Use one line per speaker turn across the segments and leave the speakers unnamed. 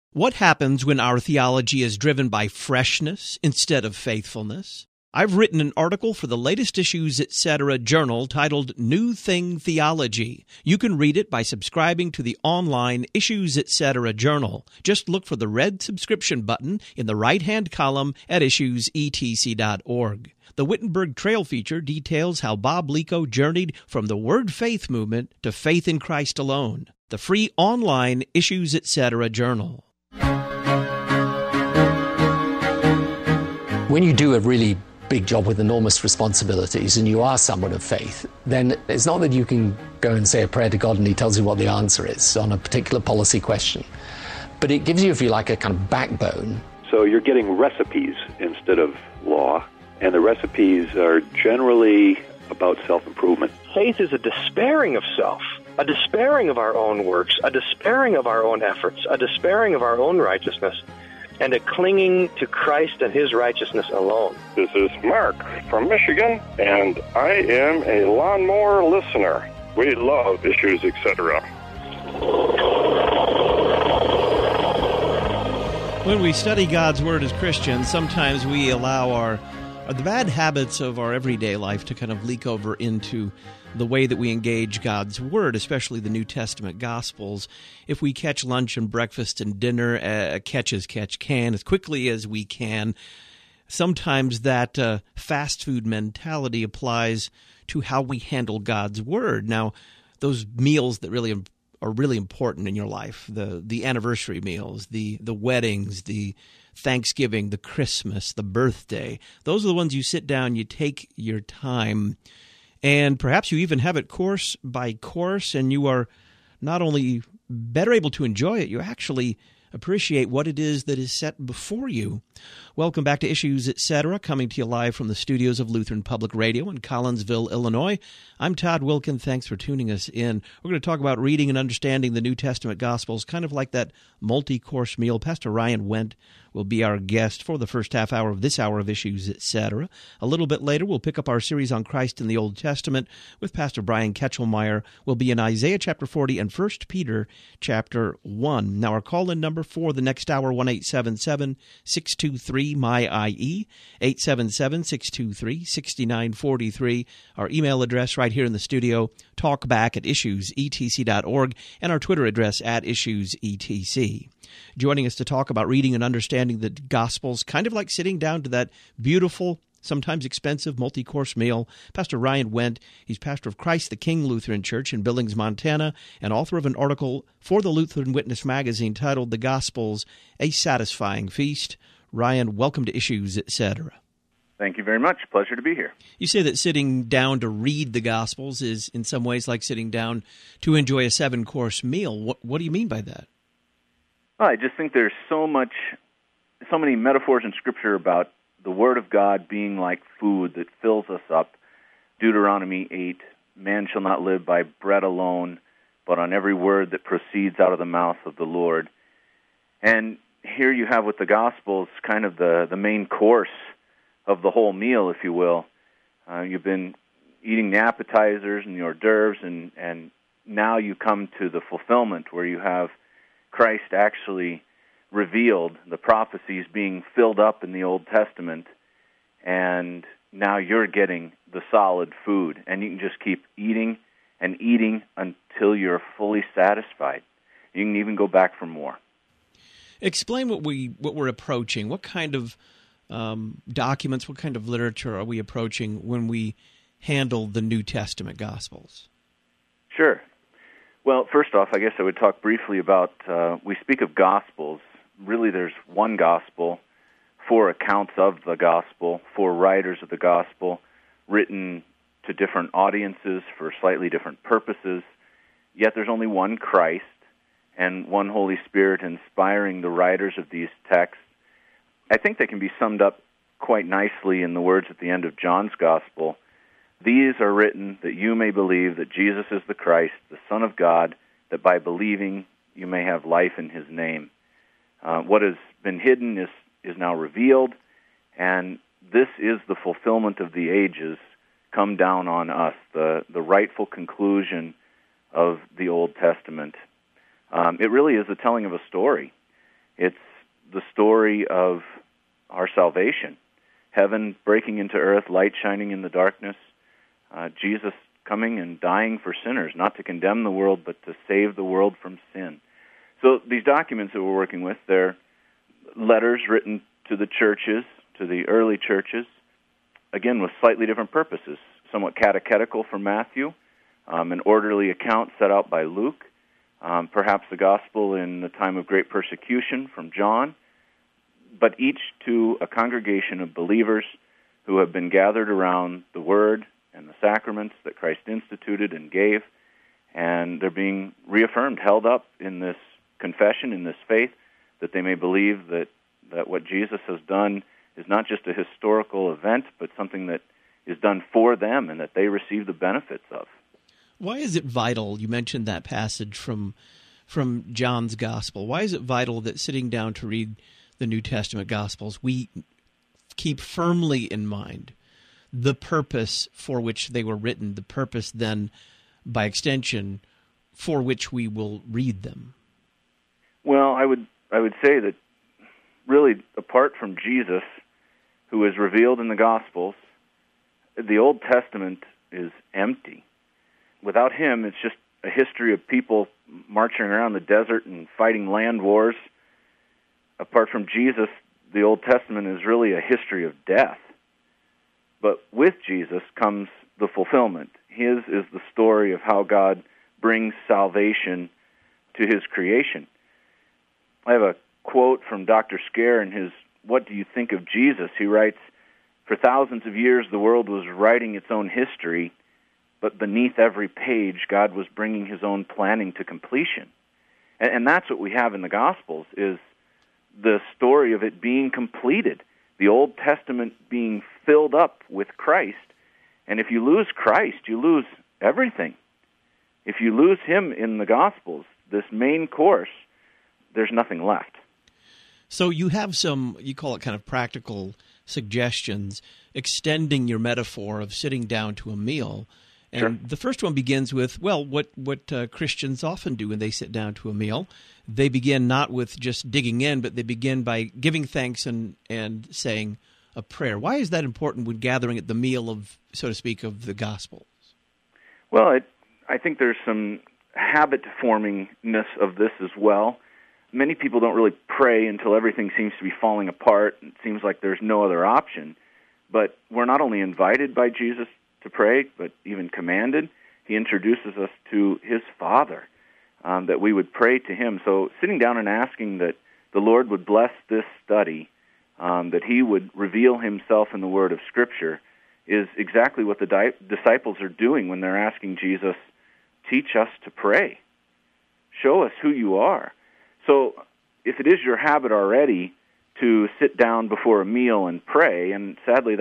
What happens when our theology is driven by freshness instead of faithfulness? I've written an article for the latest Issues Etc. journal titled New Thing Theology. You can read it by subscribing to the online Issues Etc. journal. Just look for the red subscription button in the right-hand column at issuesetc.org. The Wittenberg Trail feature details how Bob Lico journeyed from the Word Faith movement to faith in Christ alone. The free online Issues Etc. journal.
When you do a really big job with enormous responsibilities and you are someone of faith, then it's not that you can go and say a prayer to God and he tells you what the answer is on a particular policy question. But it gives you, if you like, a kind of backbone.
So you're getting recipes instead of law, and the recipes are generally about self-improvement.
Faith is a despairing of self, a despairing of our own works, a despairing of our own efforts, a despairing of our own righteousness, and a clinging to Christ and His righteousness alone.
This is Mark from Michigan, and I am a lawnmower listener. We love Issues Etc.
When we study God's Word as Christians, sometimes we allow the bad habits of our everyday life to kind of leak over into the way that we engage God's Word, especially the New Testament Gospels. If we catch lunch and breakfast and dinner, catch as catch can, as quickly as we can, sometimes that fast food mentality applies to how we handle God's Word. Now, those meals that really are really important in your life, the anniversary meals, the weddings, the Thanksgiving, the Christmas, the birthday, those are the ones you sit down, you take your time, and perhaps you even have it course by course, and you are not only better able to enjoy it, you actually appreciate what it is that is set before you. Welcome back to Issues Etc., coming to you live from the studios of Lutheran Public Radio in Collinsville, Illinois. I'm Todd Wilkin. Thanks for tuning us in. We're going to talk about reading and understanding the New Testament Gospels, kind of like that multi-course meal. Pastor Ryan Wendt will be our guest for the first half hour of this hour of Issues Etc. A little bit later, we'll pick up our series on Christ in the Old Testament with Pastor Brian Ketchelmeyer. We'll be in Isaiah chapter 40 and 1 Peter chapter 1. Now, our call-in number for the next hour, 1-877-623-MY-IE, 877-623-6943. Our email address right here in the studio, talkback@issuesetc.org, and our Twitter address @issuesetc. Joining us to talk about reading and understanding the Gospels, kind of like sitting down to that beautiful, sometimes expensive multi-course meal, Pastor Ryan Wendt. He's pastor of Christ the King Lutheran Church in Billings, Montana, and author of an article for the Lutheran Witness magazine titled The Gospels, A Satisfying Feast. Ryan, welcome to Issues Etc.
Thank you very much. Pleasure to be here.
You say that sitting down to read the Gospels is in some ways like sitting down to enjoy a 7-course meal. What do you mean by that?
Well, I just think there's so many metaphors in Scripture about the Word of God being like food that fills us up. Deuteronomy 8, man shall not live by bread alone, but on every word that proceeds out of the mouth of the Lord. And here you have with the Gospels kind of the main course of the whole meal, if you will. You've been eating the appetizers and the hors d'oeuvres, and now you come to the fulfillment where you have Christ actually revealed, the prophecies being filled up in the Old Testament, and now you're getting the solid food, and you can just keep eating and eating until you're fully satisfied. You can even go back for more.
Explain what we're approaching. What kind of documents, what kind of literature are we approaching when we handle the New Testament Gospels?
Sure. Well, first off, I guess I would talk briefly about, we speak of Gospels. Really, there's one Gospel, 4 accounts of the Gospel, 4 writers of the Gospel, written to different audiences for slightly different purposes. Yet there's only one Christ and one Holy Spirit inspiring the writers of these texts. I think they can be summed up quite nicely in the words at the end of John's Gospel. These are written that you may believe that Jesus is the Christ, the Son of God, that by believing you may have life in His name. What has been hidden is now revealed, and this is the fulfillment of the ages come down on us, the rightful conclusion of the Old Testament. It really is the telling of a story. It's the story of our salvation, heaven breaking into earth, light shining in the darkness, Jesus coming and dying for sinners, not to condemn the world, but to save the world from sin. So these documents that we're working with, they're letters written to the churches, to the early churches, again, with slightly different purposes. Somewhat catechetical from Matthew, an orderly account set out by Luke, perhaps the gospel in the time of great persecution from John, but each to a congregation of believers who have been gathered around the Word and the sacraments that Christ instituted and gave, and they're being reaffirmed, held up in this confession, in this faith, that they may believe that what Jesus has done is not just a historical event, but something that is done for them and that they receive the benefits of.
Why is it vital? You mentioned that passage from John's Gospel. Why is it vital that sitting down to read the New Testament Gospels, we keep firmly in mind the purpose for which they were written, the purpose then, by extension, for which we will read them?
Well, I would say that really, apart from Jesus, who is revealed in the Gospels, the Old Testament is empty. Without him, it's just a history of people marching around the desert and fighting land wars. Apart from Jesus, the Old Testament is really a history of death. But with Jesus comes the fulfillment. His is the story of how God brings salvation to his creation. I have a quote from Dr. Scare in his What Do You Think of Jesus? He writes, "For thousands of years the world was writing its own history, but beneath every page God was bringing his own planning to completion." And that's what we have in the Gospels, is the story of it being completed, the Old Testament being filled up with Christ. And if you lose Christ, you lose everything. If you lose him in the Gospels, this main course, there's nothing left.
So you have some, you call it kind of practical suggestions, extending your metaphor of sitting down to a meal. And
Sure.
The first one begins with, well, what Christians often do when they sit down to a meal. They begin not with just digging in, but they begin by giving thanks and saying a prayer. Why is that important when gathering at the meal of, so to speak, of the Gospels?
Well, I think there's some habit-formingness of this as well. Many people don't really pray until everything seems to be falling apart. It seems like there's no other option. But we're not only invited by Jesus to pray, but even commanded. He introduces us to his Father, that we would pray to him. So sitting down and asking that the Lord would bless this study, that he would reveal himself in the Word of Scripture, is exactly what the disciples are doing when they're asking Jesus, teach us to pray. Show us who you are. So if it is your habit already to sit down before a meal and pray, and sadly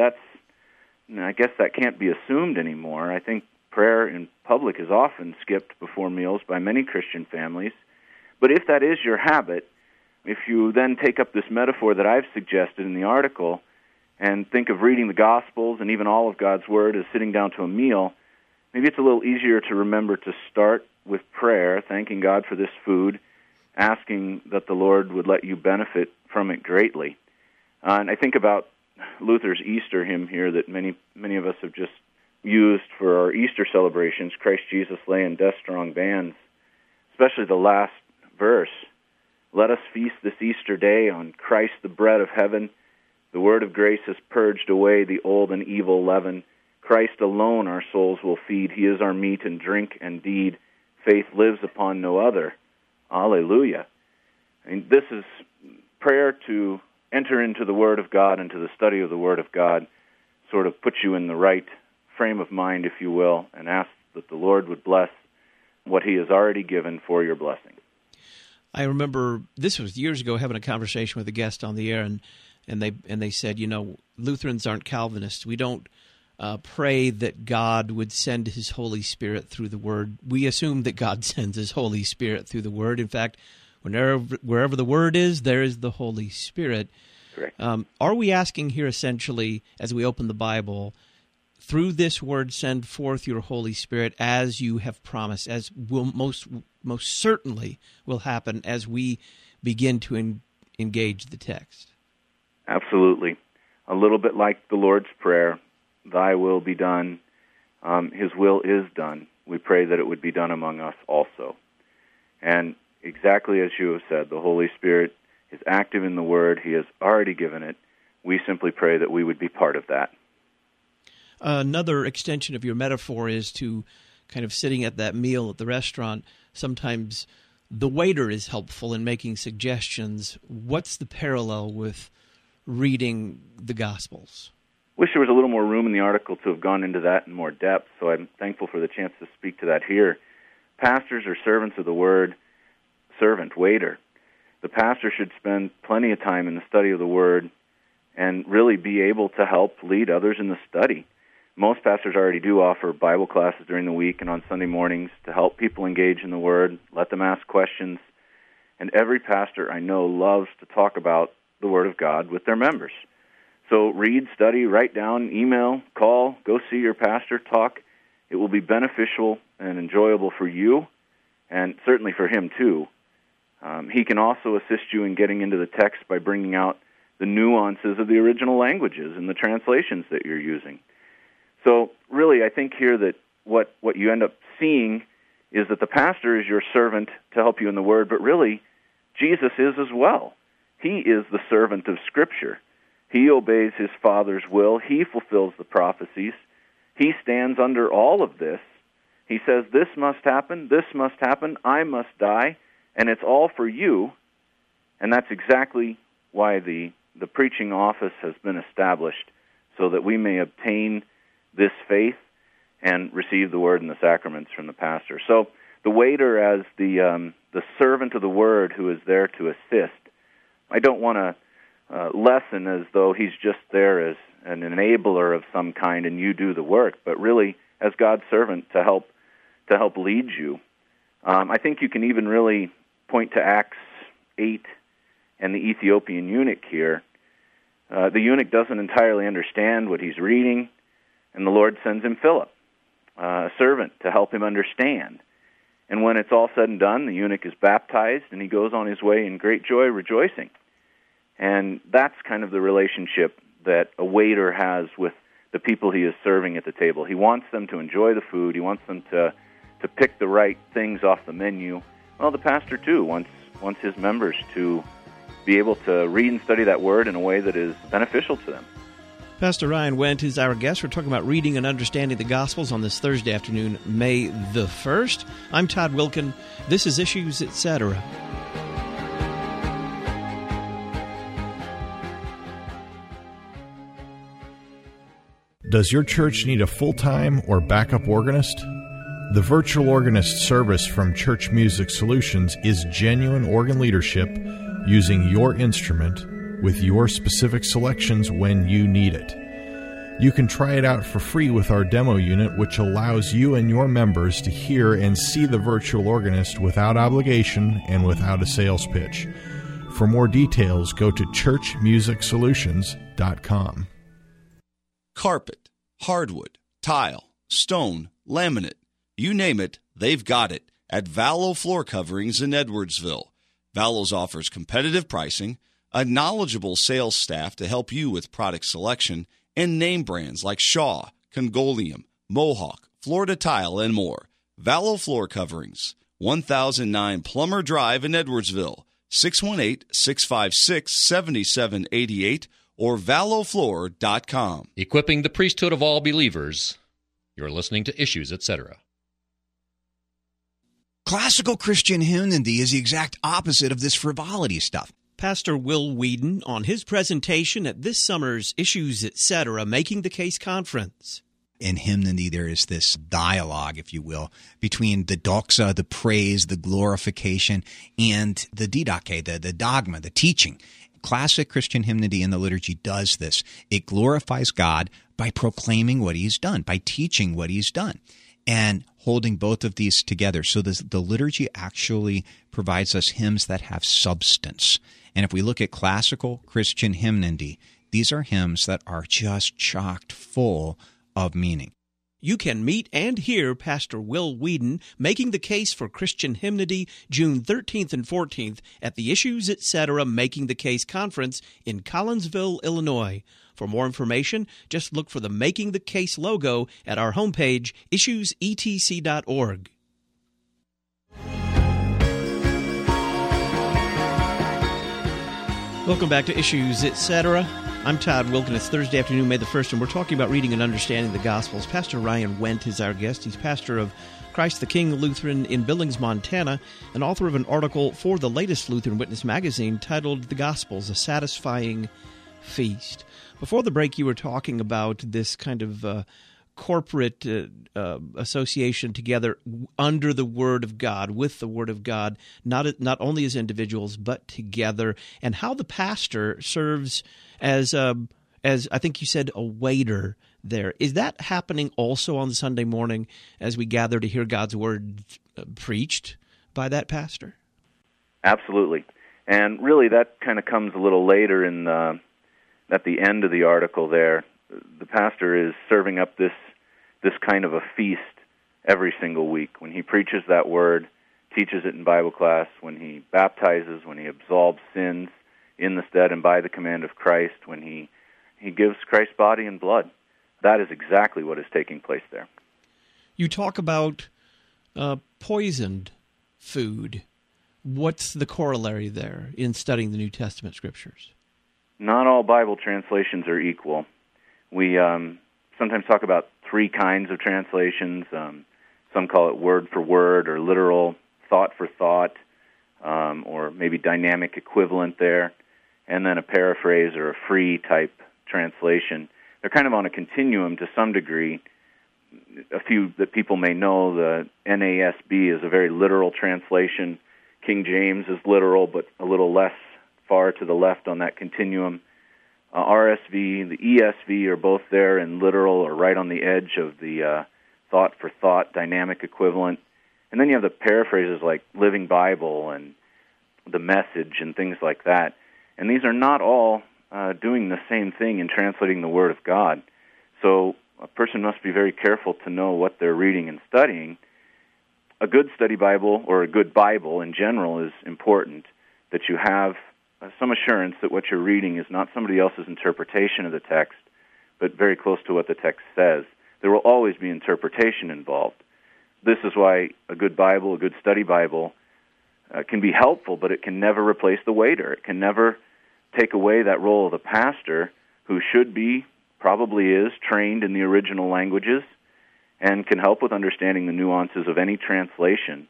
I guess that can't be assumed anymore. I think prayer in public is often skipped before meals by many Christian families. But if that is your habit, if you then take up this metaphor that I've suggested in the article and think of reading the Gospels and even all of God's Word as sitting down to a meal, maybe it's a little easier to remember to start with prayer, thanking God for this food, asking that the Lord would let you benefit from it greatly. And I think about Luther's Easter hymn here that many of us have just used for our Easter celebrations, Christ Jesus lay in death's strong bands, especially the last verse. Let us feast this Easter day on Christ, the bread of heaven. The word of grace has purged away the old and evil leaven. Christ alone our souls will feed. He is our meat and drink and deed. Faith lives upon no other. Alleluia. And this is prayer to enter into the Word of God and to the study of the Word of God, sort of put you in the right frame of mind, if you will, and ask that the Lord would bless what he has already given for your blessing.
I remember, this was years ago, having a conversation with a guest on the air, and they said, Lutherans aren't Calvinists. We don't pray that God would send his Holy Spirit through the Word. We assume that God sends his Holy Spirit through the Word. In fact, wherever the Word is, there is the Holy Spirit.
Correct.
Are we asking here essentially, as we open the Bible, through this Word send forth your Holy Spirit as you have promised, as will most certainly will happen as we begin to engage the text.
Absolutely. A little bit like the Lord's Prayer, thy will be done. His will is done. We pray that it would be done among us also. And exactly as you have said, the Holy Spirit is active in the Word. He has already given it. We simply pray that we would be part of that.
Another extension of your metaphor is to kind of sitting at that meal at the restaurant. Sometimes the waiter is helpful in making suggestions. What's the parallel with reading the Gospels?
Wish there was a little more room in the article to have gone into that in more depth, so I'm thankful for the chance to speak to that here. Pastors are servants of the Word, servant, waiter. The pastor should spend plenty of time in the study of the Word and really be able to help lead others in the study. Most pastors already do offer Bible classes during the week and on Sunday mornings to help people engage in the Word, let them ask questions. And every pastor I know loves to talk about the Word of God with their members. So read, study, write down, email, call, go see your pastor, talk. It will be beneficial and enjoyable for you and certainly for him too. He can also assist you in getting into the text by bringing out the nuances of the original languages and the translations that you're using. So really, I think here that what you end up seeing is that the pastor is your servant to help you in the Word, but really, Jesus is as well. He is the servant of Scripture. He obeys his Father's will. He fulfills the prophecies. He stands under all of this. He says, this must happen, I must die, and it's all for you. And that's exactly why the preaching office has been established, so that we may obtain this faith and receive the Word and the sacraments from the pastor. So the waiter as the servant of the Word who is there to assist, I don't want to lesson as though he's just there as an enabler of some kind and you do the work, but really as God's servant to help lead you. I think you can even really point to Acts 8 and the Ethiopian eunuch here. The eunuch doesn't entirely understand what he's reading, and the Lord sends him Philip, a servant, to help him understand. And when it's all said and done, the eunuch is baptized, and he goes on his way in great joy, rejoicing. And that's kind of the relationship that a waiter has with the people he is serving at the table. He wants them to enjoy the food. He wants them to pick the right things off the menu. Well, the pastor, too, wants his members to be able to read and study that Word in a way that is beneficial to them.
Pastor Ryan Wendt is our guest. We're talking about reading and understanding the Gospels on this Thursday afternoon, May the 1st. I'm Todd Wilken. This is Issues, Etc.
Does your church need a full-time or backup organist? The Virtual Organist service from Church Music Solutions is genuine organ leadership using your instrument with your specific selections when you need it. You can try it out for free with our demo unit, which allows you and your members to hear and see the virtual organist without obligation and without a sales pitch. For more details, go to churchmusicsolutions.com.
Carpet, hardwood, tile, stone, laminate, you name it, they've got it at Vallow Floor Coverings in Edwardsville. Vallow's offers competitive pricing, a knowledgeable sales staff to help you with product selection, and name brands like Shaw, Congolium, Mohawk, Florida Tile, and more. Vallow Floor Coverings, 1009 Plummer Drive in Edwardsville, 618-656-7788, or vallowfloor.com.
Equipping the priesthood of all believers. You're listening to Issues, Etc.
Classical Christian hymnody is the exact opposite of this frivolity stuff.
Pastor Will Whedon on his presentation at this summer's Issues, Etc. Making the Case Conference.
In hymnody, there is this dialogue, if you will, between the doxa, the praise, the glorification, and the didache, the dogma, the teaching. Classic Christian hymnody in the liturgy does this. It glorifies God by proclaiming what he's done, by teaching what he's done, and holding both of these together. So the liturgy actually provides us hymns that have substance. And if we look at classical Christian hymnody, these are hymns that are just chock full of meaning.
You can meet and hear Pastor Will Whedon making the case for Christian hymnody June 13th and 14th at the Issues Etc. Making the Case Conference in Collinsville, Illinois. For more information, just look for the Making the Case logo at our homepage, issuesetc.org. Welcome back to Issues Etc. I'm Todd Wilken. It's Thursday afternoon, May the 1st, and we're talking about reading and understanding the Gospels. Pastor Ryan Wendt is our guest. He's pastor of Christ the King Lutheran in Billings, Montana, and author of an article for the latest Lutheran Witness magazine titled The Gospels, A Satisfying Feast. Before the break, you were talking about this kind of corporate association together under the Word of God, with the Word of God, not only as individuals, but together, and how the pastor serves as I think you said, a waiter there. Is that happening also on Sunday morning as we gather to hear God's Word preached by that pastor?
Absolutely. And really that kind of comes a little later in at the end of the article there. The pastor is serving up this kind of a feast every single week. When he preaches that Word, teaches it in Bible class, when he baptizes, when he absolves sins in the stead and by the command of Christ, when he gives Christ's body and blood. That is exactly what is taking place there.
You talk about poisoned food. What's the corollary there in studying the New Testament Scriptures?
Not all Bible translations are equal. We sometimes talk about three kinds of translations. Some call it word for word or literal, thought for thought, or maybe dynamic equivalent there, and then a paraphrase or a free type translation. They're kind of on a continuum to some degree. A few that people may know, the NASB is a very literal translation. King James is literal, but a little less far to the left on that continuum. RSV, the ESV are both there in literal or right on the edge of the thought for thought, dynamic equivalent. And then you have the paraphrases like Living Bible and the Message and things like that. And these are not all doing the same thing in translating the Word of God. So a person must be very careful to know what they're reading and studying. A good study Bible, or a good Bible in general, is important, that you have some assurance that what you're reading is not somebody else's interpretation of the text, but very close to what the text says. There will always be interpretation involved. This is why a good Bible, a good study Bible, can be helpful, but it can never replace the waiter. It can never take away that role of the pastor, who should be, probably is, trained in the original languages and can help with understanding the nuances of any translation.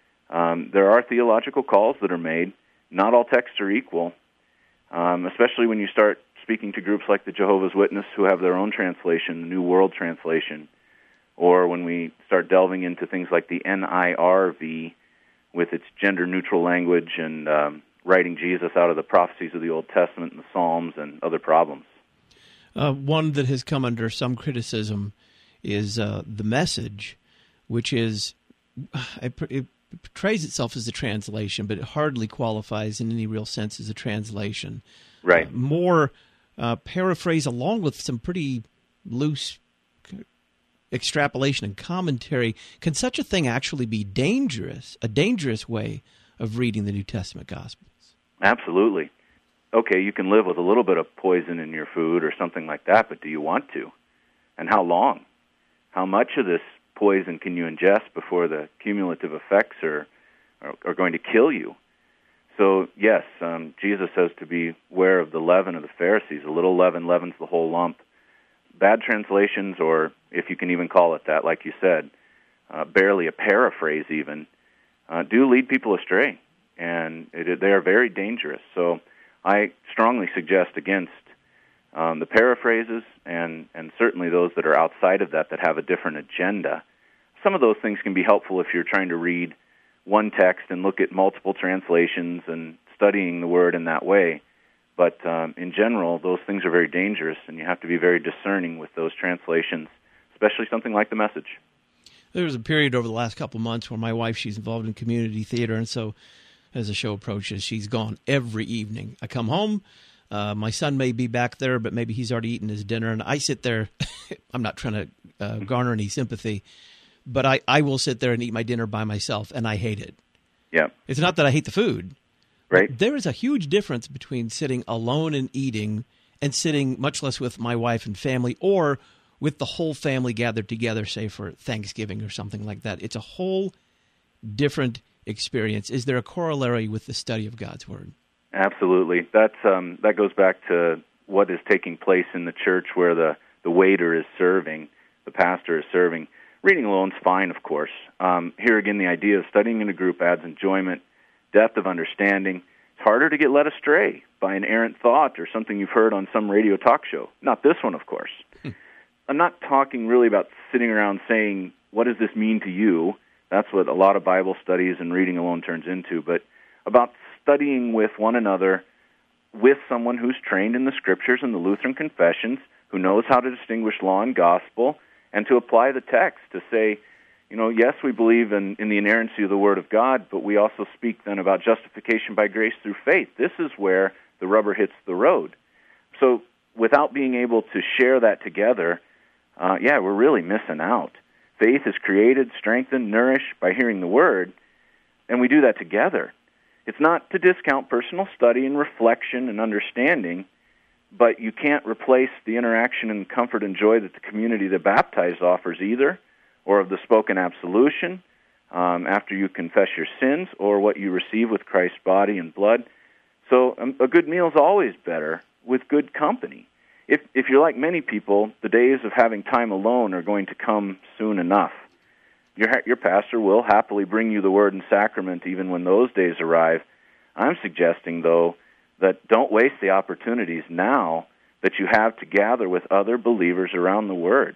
There are theological calls that are made. Not all texts are equal, especially when you start speaking to groups like the Jehovah's Witness who have their own translation, the New World Translation, or when we start delving into things like the NIRV with its gender-neutral language and writing Jesus out of the prophecies of the Old Testament and the Psalms and other problems.
One that has come under some criticism is the Message, which is it portrays itself as a translation, but it hardly qualifies in any real sense as a translation.
Right.
More paraphrase along with some pretty loose extrapolation and commentary. Can such a thing actually be dangerous, a dangerous way of reading the New Testament Gospels?
Absolutely. Okay, you can live with a little bit of poison in your food or something like that, but do you want to? And how long? How much of this poison can you ingest before the cumulative effects are going to kill you? So, yes, Jesus says to beware of the leaven of the Pharisees. A little leaven leavens the whole lump. Bad translations, or if you can even call it that, like you said, barely a paraphrase even, do lead people astray, and they are very dangerous. So I strongly suggest against the paraphrases and certainly those that are outside of that have a different agenda. Some of those things can be helpful if you're trying to read one text and look at multiple translations and studying the Word in that way. But in general, those things are very dangerous, and you have to be very discerning with those translations, especially something like the Message.
There was a period over the last couple of months where my wife, she's involved in community theater, and so as the show approaches, she's gone every evening. I come home, My son may be back there, but maybe he's already eaten his dinner, and I sit there. I'm not trying to garner any sympathy, but I will sit there and eat my dinner by myself, and I hate it.
Yeah.
It's not that I hate the food.
Right.
There is a huge difference between sitting alone and eating and sitting, much less with my wife and family, or with the whole family gathered together, say, for Thanksgiving or something like that. It's a whole different experience. Is there a corollary with the study of God's Word?
Absolutely. That goes back to what is taking place in the church where the waiter is serving, the pastor is serving. Reading alone's fine, of course. Here again, the idea of studying in a group adds enjoyment, depth of understanding. It's harder to get led astray by an errant thought or something you've heard on some radio talk show. Not this one, of course. I'm not talking really about sitting around saying, what does this mean to you? That's what a lot of Bible studies and reading alone turns into, but about studying with one another, with someone who's trained in the Scriptures and the Lutheran confessions, who knows how to distinguish law and gospel, and to apply the text to say, yes, we believe in the inerrancy of the Word of God, but we also speak then about justification by grace through faith. This is where the rubber hits the road. So without being able to share that together, we're really missing out. Faith is created, strengthened, nourished by hearing the Word, and we do that together. It's not to discount personal study and reflection and understanding, but you can't replace the interaction and comfort and joy that the community that baptized offers either, or of the spoken absolution after you confess your sins, or what you receive with Christ's body and blood. So a good meal is always better with good company. If you're like many people, the days of having time alone are going to come soon enough. Your pastor will happily bring you the Word and Sacrament even when those days arrive. I'm suggesting, though, that don't waste the opportunities now that you have to gather with other believers around the Word.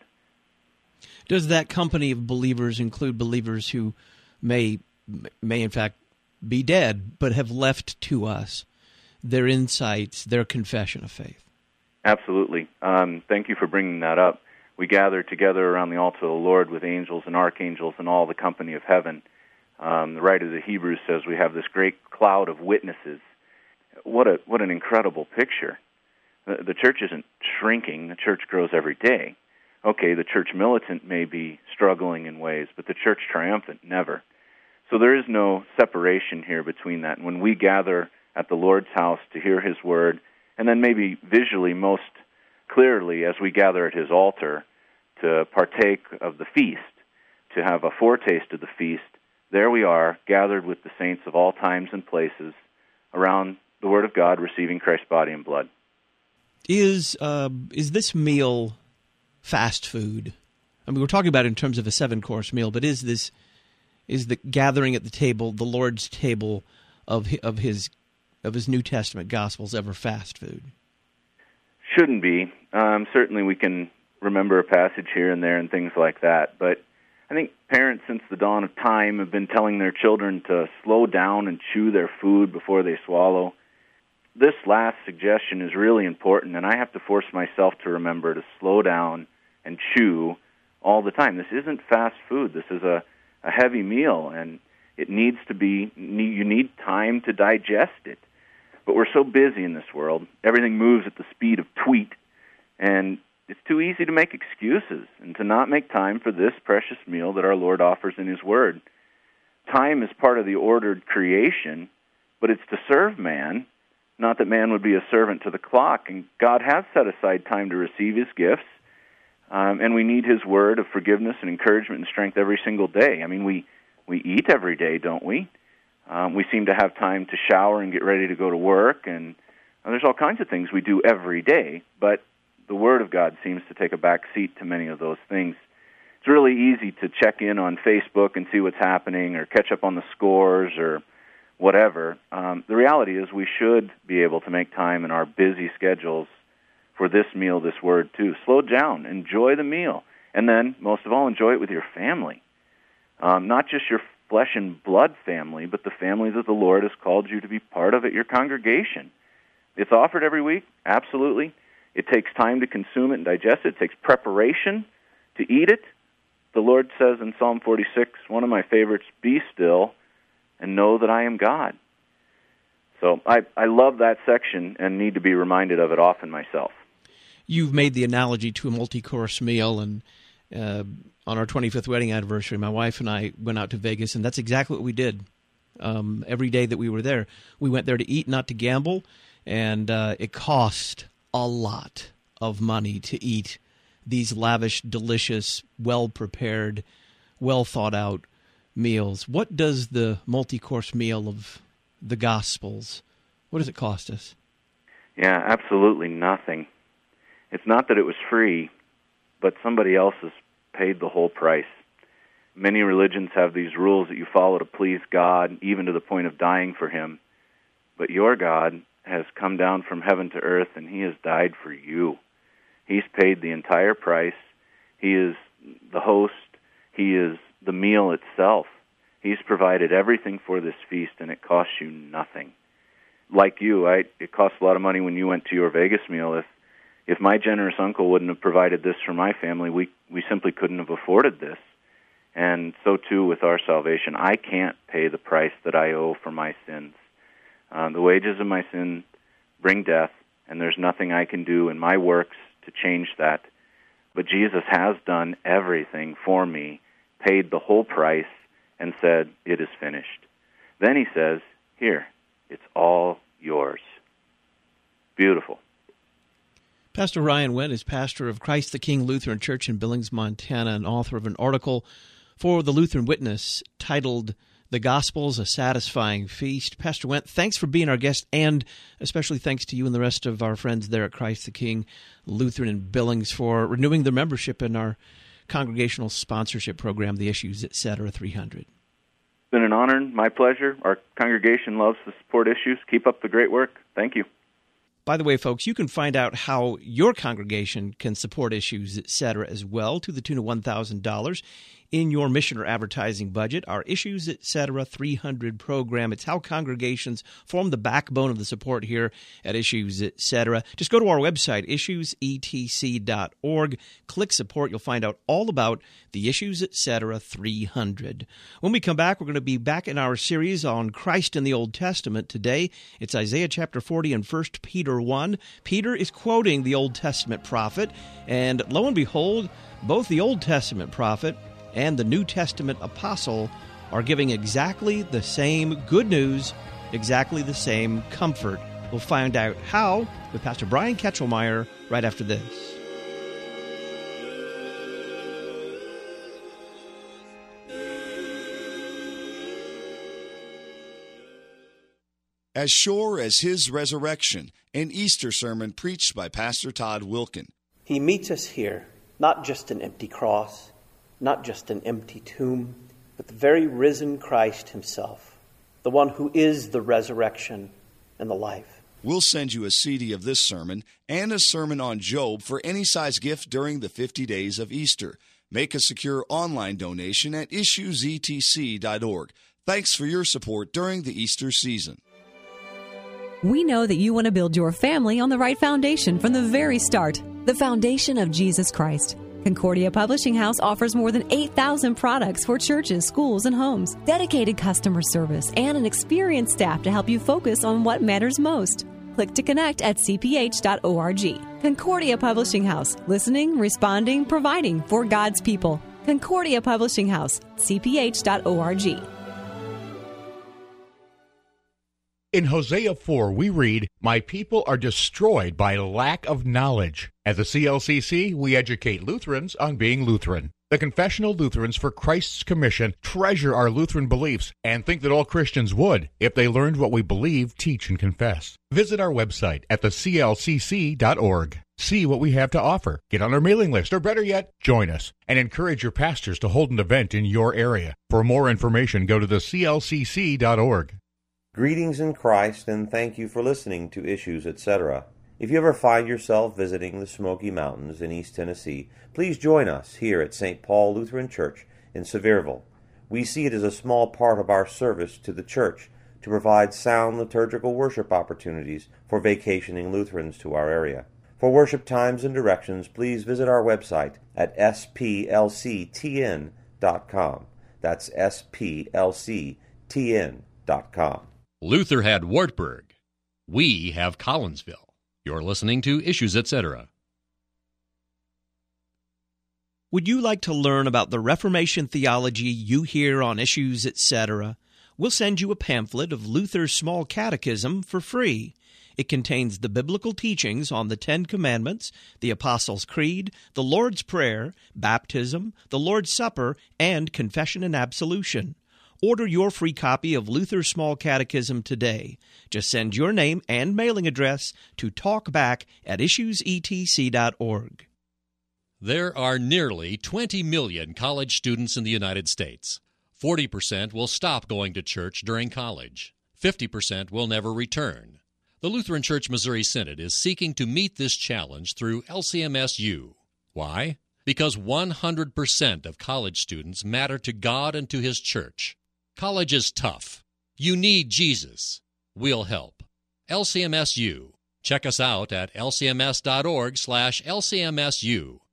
Does that company of believers include believers who may in fact be dead, but have left to us their insights, their confession of faith? Absolutely.
Thank you for bringing that up. We gather together around the altar of the Lord with angels and archangels and all the company of heaven. The writer of the Hebrews says we have this great cloud of witnesses. What an incredible picture. The church isn't shrinking. The church grows every day. Okay, the church militant may be struggling in ways, but the church triumphant, never. So there is no separation here between that. And when we gather at the Lord's house to hear His Word, and then maybe visually most clearly as we gather at His altar to partake of the feast, to have a foretaste of the feast, there we are, gathered with the saints of all times and places around the Word of God, receiving Christ's body and blood.
Is this meal fast food? I mean, we're talking about it in terms of a 7-course meal, but is the gathering at the table, the Lord's table of His New Testament Gospels, ever fast food?
Shouldn't be. Certainly we can remember a passage here and there and things like that, but I think parents since the dawn of time have been telling their children to slow down and chew their food before they swallow. This last suggestion is really important, and I have to force myself to remember to slow down and chew all the time. This isn't fast food. This is a heavy meal, and it needs to be, you need time to digest it. But we're so busy in this world. Everything moves at the speed of tweet, and it's too easy to make excuses and to not make time for this precious meal that our Lord offers in His Word. Time is part of the ordered creation, but it's to serve man, not that man would be a servant to the clock. And God has set aside time to receive His gifts, and we need His Word of forgiveness and encouragement and strength every single day. I mean, we eat every day, don't we? We seem to have time to shower and get ready to go to work, and there's all kinds of things we do every day, but the Word of God seems to take a back seat to many of those things. It's really easy to check in on Facebook and see what's happening or catch up on the scores or whatever. The reality is we should be able to make time in our busy schedules for this meal, this Word, too. Slow down. Enjoy the meal. And then, most of all, enjoy it with your family. Not just your flesh and blood family, but the family that the Lord has called you to be part of at your congregation. It's offered every week, absolutely. It takes time to consume it and digest it. It takes preparation to eat it. The Lord says in Psalm 46, one of my favorites, "Be still and know that I am God." So I love that section and need to be reminded of it often myself.
You've made the analogy to a multi-course meal, and on our 25th wedding anniversary, my wife and I went out to Vegas, and that's exactly what we did. Every day that we were there, we went there to eat, not to gamble, and it cost a lot of money to eat these lavish, delicious, well-prepared, well-thought-out meals. What does the multi-course meal of the Gospels, what does it cost us?
Yeah, absolutely nothing. It's not that it was free, but somebody else has paid the whole price. Many religions have these rules that you follow to please God, even to the point of dying for Him. But your God has come down from heaven to earth, and He has died for you. He's paid the entire price. He is the host. He is the meal itself. He's provided everything for this feast, and it costs you nothing. Like you, it cost a lot of money when you went to your Vegas meal. If my generous uncle wouldn't have provided this for my family, we simply couldn't have afforded this. And so too with our salvation. I can't pay the price that I owe for my sins. The wages of my sin bring death, and there's nothing I can do in my works to change that. But Jesus has done everything for me, paid the whole price, and said, "It is finished." Then He says, "Here, it's all yours." Beautiful.
Pastor Ryan Wendt is pastor of Christ the King Lutheran Church in Billings, Montana, and author of an article for the Lutheran Witness titled "The Gospels, a Satisfying Feast." Pastor Wendt, thanks for being our guest, and especially thanks to you and the rest of our friends there at Christ the King Lutheran in Billings for renewing their membership in our congregational sponsorship program, the Issues, Etc. 300.
It's been an honor, my pleasure. Our congregation loves to support Issues. Keep up the great work. Thank you.
By the way, folks, you can find out how your congregation can support Issues, Etc. as well, to the tune of $1,000 in your mission or advertising budget. Our Issues, Etc. 300 program. It's how congregations form the backbone of the support here at Issues, Etc. Just go to our website, issuesetc.org. Click support. You'll find out all about the Issues, Etc. 300. When we come back, we're going to be back in our series on Christ in the Old Testament. Today, it's Isaiah chapter 40 and 1 Peter 1. Peter is quoting the Old Testament prophet, and lo and behold, both the Old Testament prophet and the New Testament apostle are giving exactly the same good news, exactly the same comfort. We'll find out how with Pastor Brian Ketchelmeyer right after this.
As Sure as His Resurrection, an Easter sermon preached by Pastor Todd Wilken.
He meets us here, not just an empty cross, not just an empty tomb, but the very risen Christ Himself, the one who is the resurrection and the life.
We'll send you a CD of this sermon and a sermon on Job for any size gift during the 50 days of Easter. Make a secure online donation at issuesetc.org. Thanks for your support during the Easter season.
We know that you want to build your family on the right foundation from the very start, the foundation of Jesus Christ. Concordia Publishing House offers more than 8,000 products for churches, schools, and homes, dedicated customer service, and an experienced staff to help you focus on what matters most. Click to connect at cph.org. Concordia Publishing House, listening, responding, providing for God's people. Concordia Publishing House, cph.org.
In Hosea 4, we read, "My people are destroyed by lack of knowledge." At the CLCC, we educate Lutherans on being Lutheran. The Confessional Lutherans for Christ's Commission treasure our Lutheran beliefs and think that all Christians would if they learned what we believe, teach, and confess. Visit our website at theclcc.org. See what we have to offer. Get on our mailing list, or better yet, join us, and encourage your pastors to hold an event in your area. For more information, go to theclcc.org.
Greetings in Christ, and thank you for listening to Issues, Etc. If you ever find yourself visiting the Smoky Mountains in East Tennessee, please join us here at St. Paul Lutheran Church in Sevierville. We see it as a small part of our service to the church to provide sound liturgical worship opportunities for vacationing Lutherans to our area. For worship times and directions, please visit our website at splctn.com. That's splctn.com.
Luther had Wartburg, We have Collinsville. You're listening to Issues, Etc.
Would you like to learn about the Reformation theology you hear on Issues, Etc.? We'll send you a pamphlet of Luther's Small Catechism for free. It contains the biblical teachings on the Ten Commandments, the Apostles' Creed, the Lord's Prayer, baptism, the Lord's Supper, and confession and absolution. Order your free copy of Luther's Small Catechism today. Just send your name and mailing address to talkback@issuesetc.org.
There are nearly 20 million college students in the United States. 40% will stop going to church during college. 50% will never return. The Lutheran Church Missouri Synod is seeking to meet this challenge through LCMSU. Why? Because 100% of college students matter to God and to His church. College is tough. You need Jesus. We'll help. LCMSU. Check us out at lcms.org/LCMSU.